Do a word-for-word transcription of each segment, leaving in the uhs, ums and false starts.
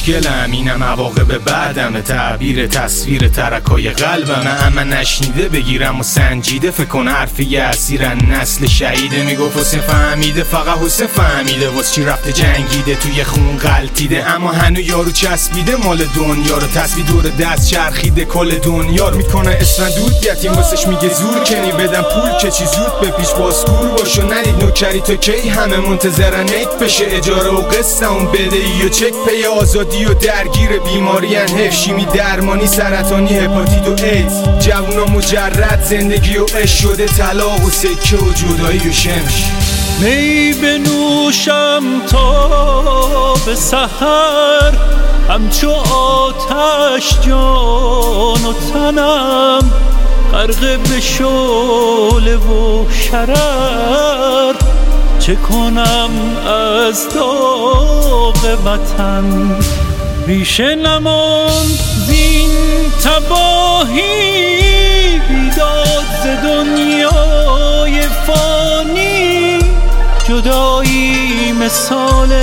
مشکلم اینم عواقب بعدم، تعبیر تصویر ترکای قلبم. اما نشنیده بگیرم و سنجیده، فکر کن حرفی اسیرن نسل شهیده. میگفت حسین فهمیده، فقط حسین فهمیده واس چی رفته جنگیده، توی خون غلطیده. اما هنو یارو چسبیده مال دنیا رو، تصویر دور دست چرخیده کل دنیا رو. میکنه اسفندود یتیم واسش میگه زور کنی بدم پول که چی زود به پیش بازکور باشو. ندید نوکری تا کی همه منتظرن نیت بشه اجاره و قسط اون بدهی و چک پی. آزادی و درگیر بیماریان، هفشیمی درمانی سرطانی هپاتیت و ایدز. جوونا مجرد زندگی و عشق شده طلاق و سکه و جدایی و شمش. می بنوشم تا به سحر، همچو آتش جان و تنم غرق به شعله و شرر. چه کنم از داغ وطن، ریشه نماند زین تباهی. بیداد ز دنیای فانی، جدایی مثال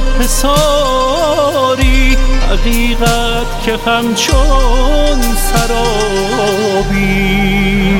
حصاری. حقیقت که همچون سرابی.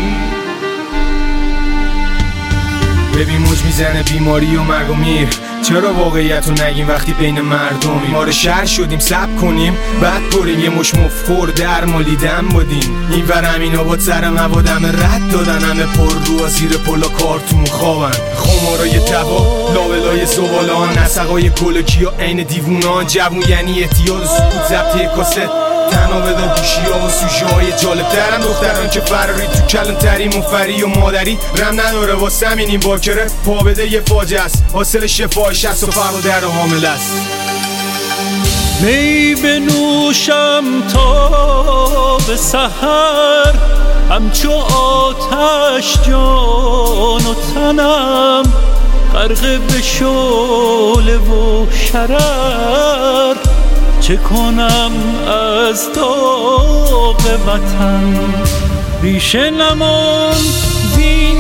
ببین موج میزنه بیماری و مرگ و میر، چرا واقعیت رو نگیم وقتی بین مردمی؟ ما رو شهر شدیم سب کنیم بعد بریم یه مش مفخور در مالیدن بودیم. این ور همین آباد سر موادم رد دادن، همه پر رو زیر پلا کارتون خوابن. خمارای تبا لابلای زبالان، نسقای گلکی ها عین دیوونان. جوون یعنی احتیاط و سکوت ضبط کاست، تنها بدان گوشی ها و سوژه های جالب ترن. دختران که فراری تو کلان تری منفری و مادری، رم نداره واسه همین این باکره پا بده یه فاجعه است. حاصل شفاهش هست و فرق در حامل است. می بنوشم تا به سحر، همچو آتش جان و تنم غرق به شعله و شرر. چه کنم از داغ وطن، ریشه نماند زین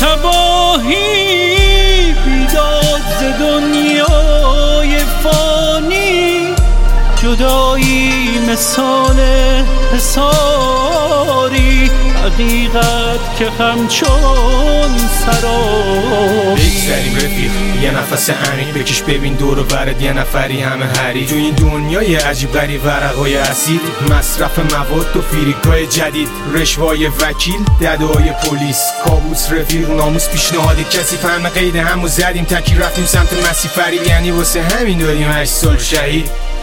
تباهی. بیداد ز دنیای فانی، جدایی مثال حصاری. حقیقت که همچون سرابی. بگذریم رفیق یه نفس عمیق بکش، ببین دور و برد یه نفری همه هری. تو این دنیای عجیب غریب ورقای اسید، مصرف مواد و فیریکای جدید. رشوای وکیل، ددای پلیس، کابوس رفیق ناموس پیشنهاد کسی. فهم قید همو زدیم تکی رفتیم سمت مسیح فریب، یعنی واسه همین داریم هشت سال شهید.